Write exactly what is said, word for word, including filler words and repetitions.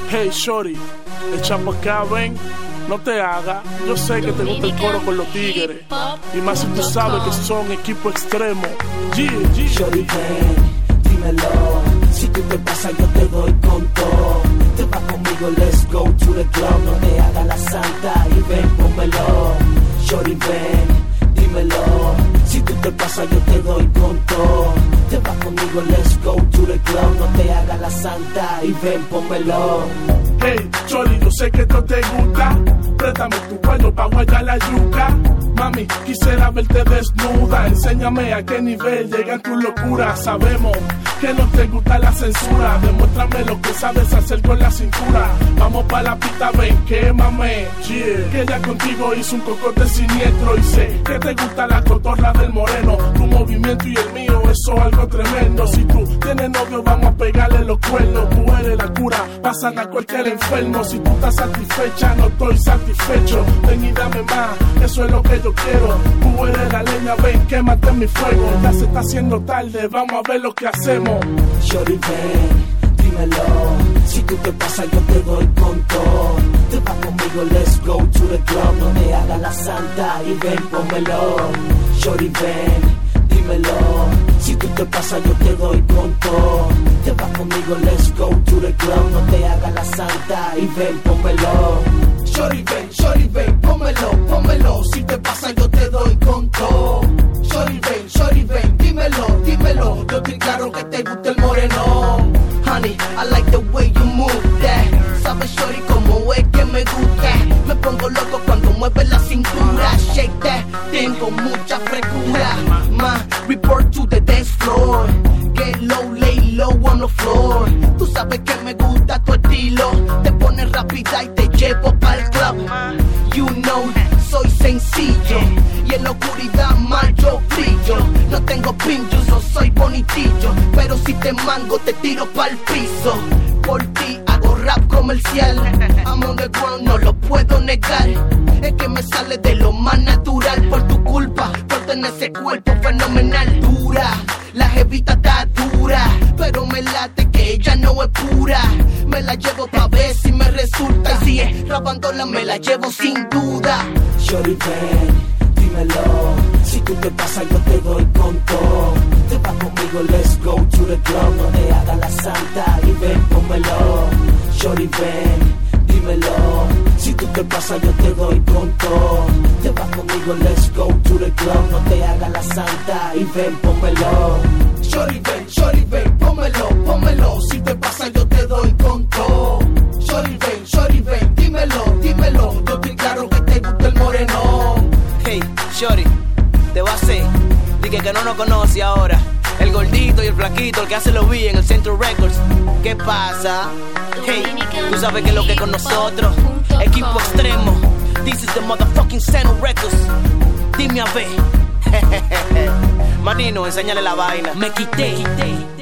Hey shorty, echa pa' acá, ven, no te hagas. Yo sé que te gusta el coro con los tigres, y más si tú sabes que son equipo extremo. Yeah, yeah. Shorty, ven, dímelo. Si tú te pasas yo te doy con todo. Te vas conmigo, let's go to the club. No te hagas la santa y ven, pónmelo. Shorty, ven, dímelo. Si tú te pasas yo te doy con todo. Te vas conmigo, let's go to the club. No te hagas la santa y ven, pónmelo. Hey, Chori, yo sé que esto te gusta. Préstame tu cuello pa' guayar la yuca. Mami, quisiera verte desnuda. Enséñame a qué nivel llegan tus locuras. Sabemos que no te gusta la censura. Demuéstrame lo que sabes hacer con la cintura. Vamos pa' la pista, ven, quémame. Yeah. Que ya contigo hizo un cocote siniestro. Y sé que te gusta la cotorra del moreno. Tu movimiento y el mío, eso algo tremendo. Si tú tienes novio, vamos a pegarle los cuernos. Tú eres la cura, pasan a cualquier enfermo. Si tú estás satisfecha, no estoy satisfecho. Ven y dame más, eso es lo que yo quiero. Tú eres la leña, ven, quémate en mi fuego. Ya se está haciendo tarde, vamos a ver lo que hacemos. Shorty, ven, dímelo. Si tú te pasas yo te doy con todo. Te vas conmigo, let's go to the club. No te hagas la santa y ven, pónmelo. Shorty, ven, dímelo. Si tú te pasas yo te doy con todo. Te vas conmigo, let's go to the club. No te hagas la santa y ven, pónmelo. Shorty, ven, shorty, ven, pónmelo, pónmelo. Si te pasa yo te doy con todo. Shorty, ven, shorty, ven, dímelo, dímelo. Yo estoy claro que te gusta el moreno. Honey, I like the way you move that. Sabes, shorty, como es que me gusta. Me pongo loco cuando mueves la cintura. Shake that, tengo mucha frescura. Ma, report to the dance floor. Get low, lay low on the floor. Tú sabes que me gusta tu estilo. Te pones rápida y te llevo pa'l club. You know, soy sencillo. Y en la oscuridad más yo brillo. No tengo pinchos, no soy bonitillo. Pero si te mango te tiro pa'l piso. Por ti hago rap comercial. I'm on the ground, no lo puedo negar. Es que me sale de lo más natural. Por tu culpa, por tener ese cuerpo fenomenal. Dura, la jevita está dura. Pero me late que ella no es pura. Me la llevo pa' ver si me resulta. Y si es rapándola me la llevo sin duda. Shorty, ven, dímelo. Si tú te pasas yo te doy con todo. Te vas conmigo, let's go to the club. No te hagas la santa y ven, pónmelo. Shorty, ven, dímelo. Si tú te pasas yo te doy con todo. Te vas conmigo, let's go to the club. No te hagas la santa y ven, pónmelo. Shorty, ven, shorty, ven, pónmelo, pónmelo. Si te pasa yo te doy con todo. Shorty, ven, shorty, ven, dímelo, dímelo. Yo estoy claro que te gusta el moreno. Hey, shorty, te va a hacer. Dije que no nos conoce ahora. El gordito y el flaquito, el que hace los beats en el Central Records. ¿Qué pasa? Hey, tú sabes que es lo que con nosotros. Equipo extremo. This is the motherfucking Central Records. Dime a ver. Manino, enséñale la vaina. Me quité.